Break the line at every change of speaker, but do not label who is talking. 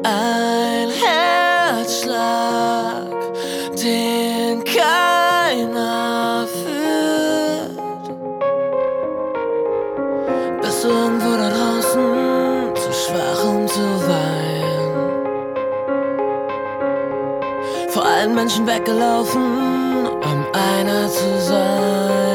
Ein Herzschlag, den keiner fühlt. Bist du irgendwo da draußen, zu schwach um zu weinen? Vor allen Menschen weggelaufen, um einer zu sein.